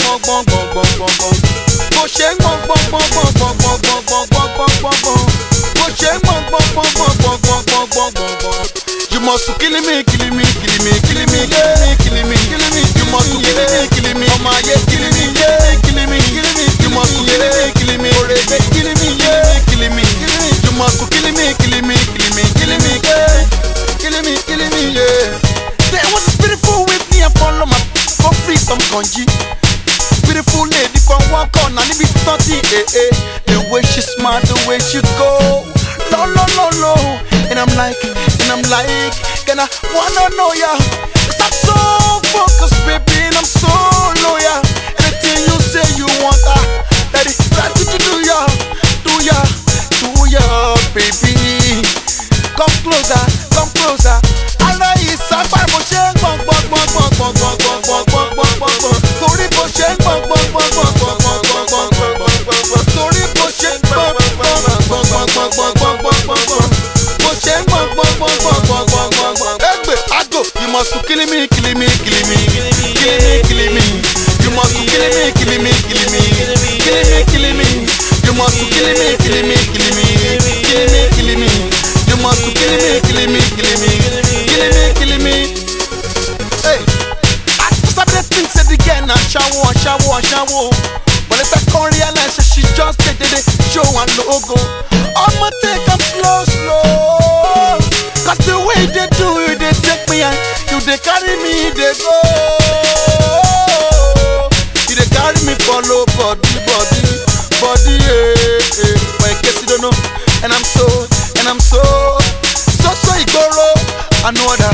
You must kill me, kill me, kill me, kill me, kill me, kill me, kill me. You must kill me, oh my yeah, kill me, yeah, kill me, kill me. You must kill me, already kill me, yeah, kill me, kill me. You must kill me, kill me, kill me, kill me, yeah, kill me, yeah. There was a beautiful with me and follow my for free some congee. Beautiful lady from one corner, leave it 30, The way she smile, the way she go, no. And I'm like, and I wanna know ya. 'Cause I'm so focused, baby, and I'm so loyal. Anything you say you want, that is right to do ya, baby. Come closer. I know it's a fire, but she ain't bong. Sorry, but she ain't bong. Sorry, but she ain't bong. You must kill me. You must kill me. You must kill me. You must kill me. Hey, I stop the things again and shower. But if I can't realize that she just did show and logo, I'ma take them slow. 'Cause the way they do it, they take me and you they carry me, they go. You they carry me follow body, But in case you don't know, and I'm so igoro. Another.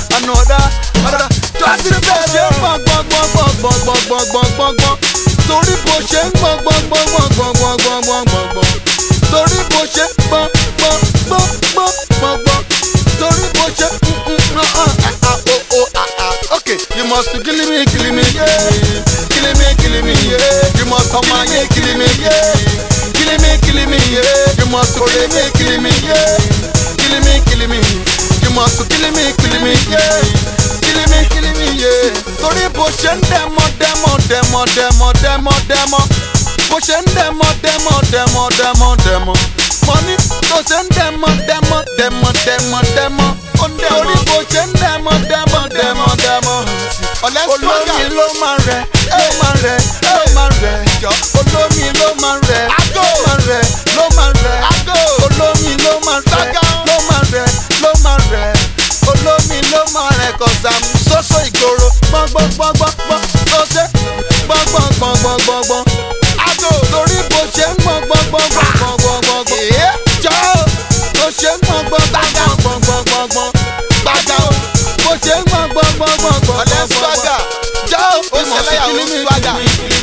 Just the best, bang. Sorry, boche, bang. Sorry, boche, bang. Sorry, boche, Okay, you must kill me, yeah. Kill me, yeah. You must come on, yeah, kill me, yeah. Kill me, yeah. You must kill me, yeah. Kill me. You must kill me, yeah. Kill me, yeah. Sorry, boche, demo. Boche, demo. Money, don't send demo. Sorry, boche, demo. Olómi ló máa rẹ̀. Olómi ló máa rẹ̀. Olómi ló máa rẹ̀. 'Cause I'm so ìgboro. Gbọ́n. Lọ́sẹ̀. Gbọ́n. Ago. Torí bó ṣe ń gbọ́n. Jọ́. Bó ṣe ń gbọ́n. Gbàgà. Bó ṣe ń gbọ́n. Ọ̀lẹ́ swagger. Jọ́. Ó ṣẹlẹ̀ àwọn swagger.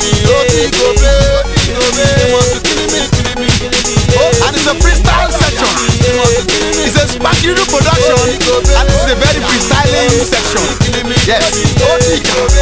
And it's a freestyle section. It's a Sparky production. And it's a very freestyling section. Yes.